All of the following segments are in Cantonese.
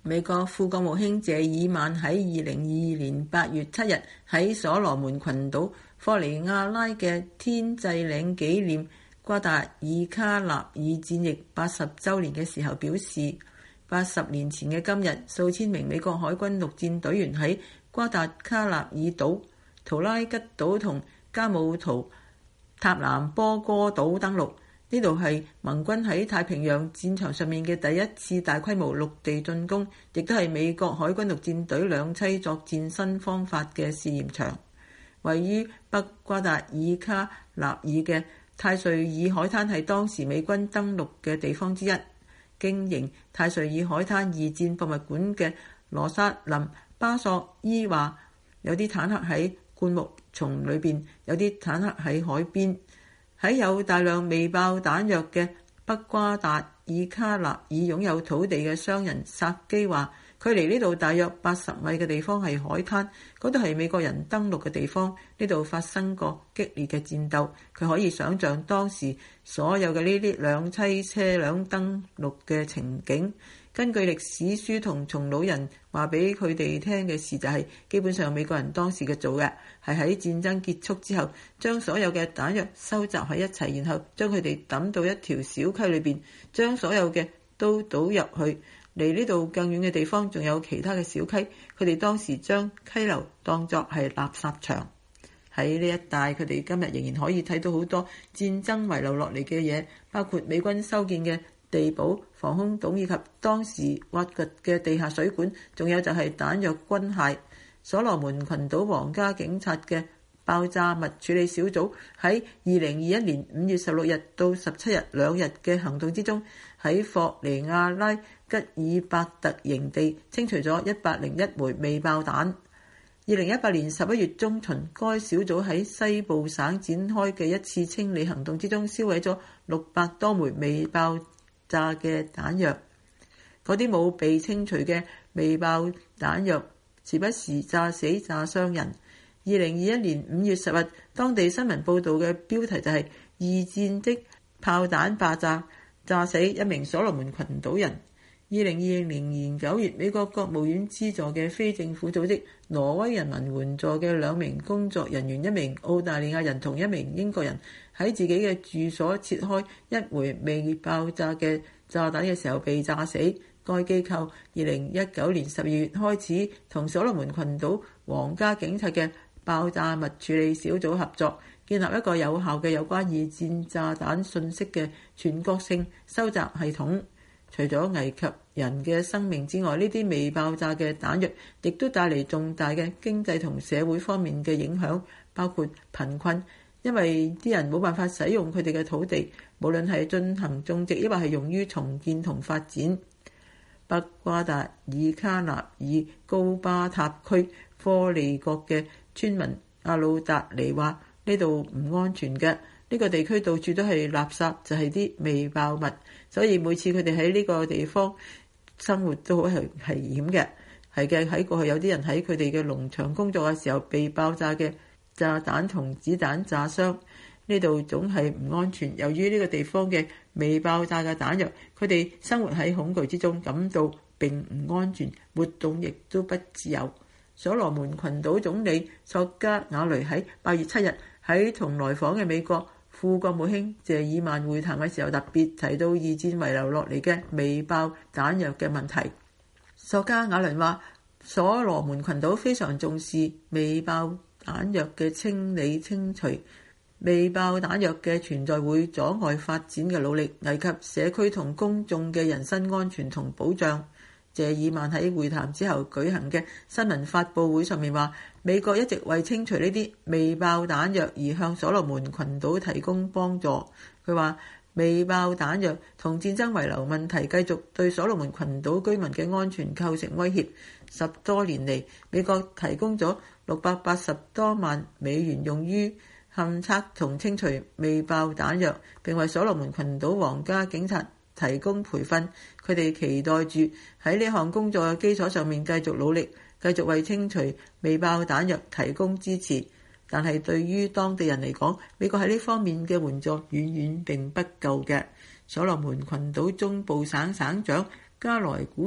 美國副國務卿謝爾曼喺2022年8月7日喺所羅門群島科尼亞拉嘅天際嶺紀念瓜達爾卡納爾戰役80週年嘅時候表示，80年前嘅今日，數千名美國海軍陸戰隊員喺瓜達卡納爾島、圖拉吉島同加姆圖塔南波哥島登陸。呢度係盟軍喺太平洋戰場上面嘅第一次大規模陸地進攻，亦都係美國海軍陸戰隊兩棲作戰新方法嘅試驗場。位於北瓜達爾卡納爾嘅泰瑞爾海灘係當時美軍登陸嘅地方之一。經營泰瑞爾海灘二戰博物館嘅羅薩林巴索伊話：有啲坦克喺灌木叢裏邊，有啲坦克喺海邊。喺有大量未爆彈藥嘅北瓜達爾卡納爾擁有土地嘅商人薩基話，距離呢度大約80米嘅地方係海灘，嗰度係美國人登陸嘅地方，呢度發生過激烈嘅戰鬥。佢可以想像當時所有嘅呢啲兩棲車輛登陸嘅情景。根據歷史書同從老人話俾佢哋聽嘅事就係，基本上美國人當時嘅做嘅係喺戰爭結束之後，將所有嘅彈藥收集喺一齊，然後將佢哋抌到一條小溪裏邊，將所有嘅都倒入去。離呢度更遠嘅地方仲有其他嘅小溪，佢哋當時將溪流當作係垃圾場。喺呢一帶，佢哋今日仍然可以睇到好多戰爭遺留落嚟嘅嘢，包括美軍修建嘅地堡、防空洞以及當時挖掘嘅地下水管，仲有就係彈藥軍械。所羅門群島皇家警察嘅爆炸物處理小組喺2021年5月16日到17日2日嘅行動之中，喺霍尼亞拉吉爾伯特營地清除咗101枚未爆彈。2018年11月中旬，該小組喺西部省展開嘅一次清理行動之中，燒毀咗600多枚未爆炸嘅彈藥。嗰啲冇被清除嘅未爆彈藥時不時炸死炸傷人。2021年5月10日，當地新聞報導嘅標題就係二戰的炮彈爆炸，炸死一名所羅門群島人。2020年9月，美國國務院資助嘅非政府組織挪威人民援助嘅2名工作人員，一名澳大利亞人同一名英國人，喺自己嘅住所切開一枚未爆炸嘅炸彈嘅時候被炸死。該機構2019年12月開始同所羅門群島皇家警察嘅爆炸物處理小組合作，建立一個有效嘅有關二戰炸彈信息嘅全國性收集系統。除咗危及人嘅生命之外，呢啲未爆炸嘅彈藥亦都帶嚟重大嘅經濟同社會方面嘅影響，包括貧困，因為啲人冇辦法使用佢哋嘅土地，無論係進行種植，抑或係用於重建同發展。北瓜達爾卡納爾高巴塔區科利國嘅村民阿魯達尼話：呢度唔安全嘅，呢個地區到處都係垃圾，就係啲未爆物，所以每次佢哋喺呢個地方生活都好係危險嘅。係嘅，喺過去有啲人喺佢哋嘅農場工作嘅時候被爆炸嘅炸彈同子彈炸傷。呢度總係唔安全，由於呢個地方嘅未爆炸嘅彈藥，佢哋生活喺恐懼之中，感到並唔安全，活動亦都不自由。所羅門群島總理索加瓦雷喺8月7日喺同來訪嘅美國副國務卿謝爾曼會談嘅時候，特別提到二戰遺留落嚟嘅未爆彈藥嘅問題。索加瓦雷話：所羅門群島非常重視未爆彈藥嘅清理清除。未爆彈藥嘅存在會阻礙發展嘅努力，危及社區同公眾嘅人身安全同保障。謝爾曼喺會談之後舉行嘅新聞發佈會上面話，美國一直為清除呢啲未爆彈藥而向所羅門群島提供幫助。佢話未爆彈藥同戰爭遺留問題繼續對所羅門群島居民嘅安全構成威脅。10多年嚟，美國提供咗680多萬美元用於勘測同清除未爆彈藥，並為所羅門群島皇家警察提供培訓。佢哋期待住喺呢項工作嘅基礎上面繼續努力，繼續為清除未爆彈藥提供支持。但係對於當地人嚟講，美國喺呢方面嘅援助遠遠並不夠嘅。所羅門群島中部省省長加萊古話：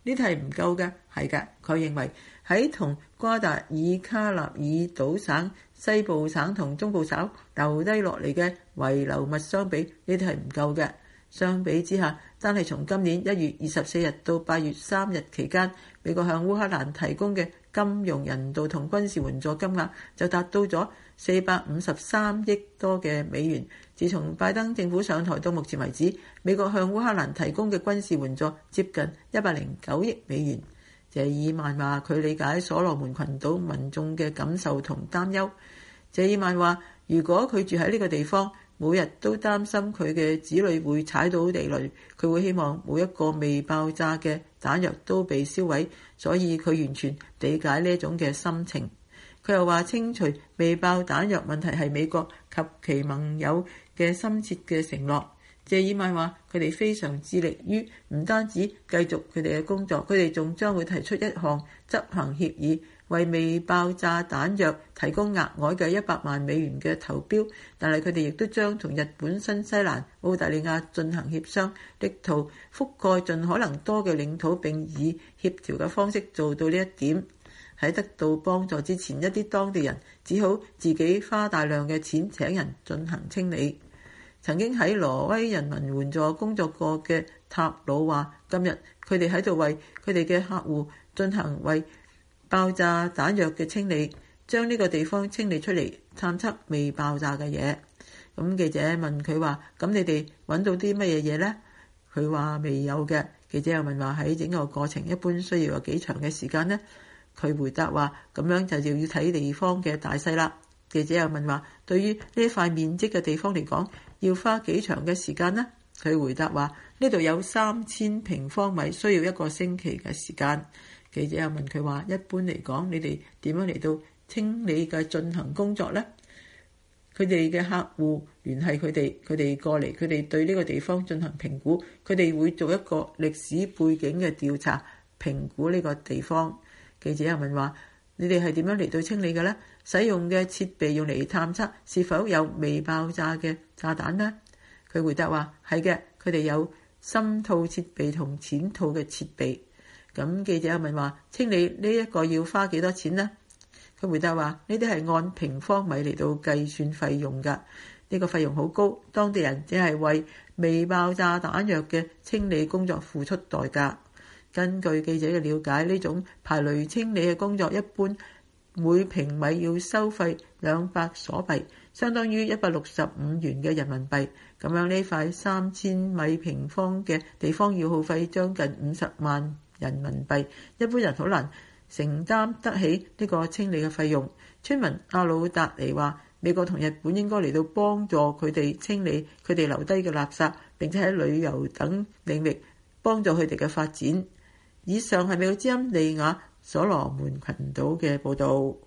呢啲係唔夠嘅，係嘅。佢認為喺同瓜達爾卡納爾島省、西部省同中部省留低落嚟嘅遺留物相比，呢啲係唔夠嘅。相比之下，單係從今年1月24日到8月3日期間，美國向烏克蘭提供嘅金融、人道同軍事援助金額就達到咗453億多嘅美元。自從拜登政府上台到目前為止，美國向烏克蘭提供嘅軍事援助接近109億美元。謝爾曼話佢理解所羅門群島民眾嘅感受同擔憂。謝爾曼話如果佢住喺呢個地方，每日都擔心佢嘅子女會踩到地雷，佢會希望每一個未爆炸嘅彈藥都被燒毀，所以佢完全理解呢種嘅心情。佢又話清除未爆彈藥問題係美國及其盟友嘅深切嘅承諾。謝爾曼話佢哋非常致力於唔單止繼續佢哋嘅工作，佢哋仲將會提出一項執行協議，為未爆炸彈藥提供額外嘅100萬美元嘅投標，但係佢哋亦都將同日本、新西蘭、澳大利亞進行協商，力圖覆蓋盡可能多嘅領土，並以協調嘅方式做到呢一點。喺得到幫助之前，一啲當地人只好自己花大量嘅錢請人進行清理。曾經喺挪威人民援助工作過嘅塔魯話，今日佢哋喺度為佢哋嘅客戶進行為爆炸彈藥嘅清理，將呢個地方清理出嚟，探測未爆炸嘅嘢。咁記者問佢話：咁你哋揾到啲乜嘢嘢呢？佢話未有嘅。記者又問話喺整個過程一般需要有幾長嘅時間呢？佢回答話：咁樣就要睇地方嘅大細啦。記者又問話：對於呢一塊面積嘅地方嚟講，要花幾長嘅時間呢？佢回答話：呢度有3000平方米，需要1個星期嘅時間。記者又問佢話：一般嚟講，你哋點樣嚟到清理嘅進行工作呢？佢哋嘅客戶聯繫佢哋，佢哋過嚟，佢哋對呢個地方進行評估，佢哋會做一個歷史背景嘅調查，評估呢個地方。記者又問話：你哋係點樣嚟到清理嘅呢？使用嘅設備用嚟探測是否有未爆炸嘅炸彈呢？佢回答話：係嘅，佢哋有深套設備同淺套嘅設備。咁記者又問話：清理呢一個要花幾多錢呢？佢回答話：呢啲係按平方米嚟到計算費用㗎，呢個費用好高，當地人只係為未爆炸彈藥嘅清理工作付出代價。根據記者嘅了解，呢種排雷清理嘅工作一般每平米要收費200索幣，相當於165元嘅人民幣。咁樣呢塊3000米平方嘅地方要耗費將近50萬人民幣，一般人好難承擔得起呢個清理嘅費用。村民阿魯達尼話：美國同日本應該嚟到幫助佢哋清理佢哋留低嘅垃圾，並且喺旅遊等領域幫助佢哋嘅發展。以上係美國之音利亞所羅門群島嘅報導。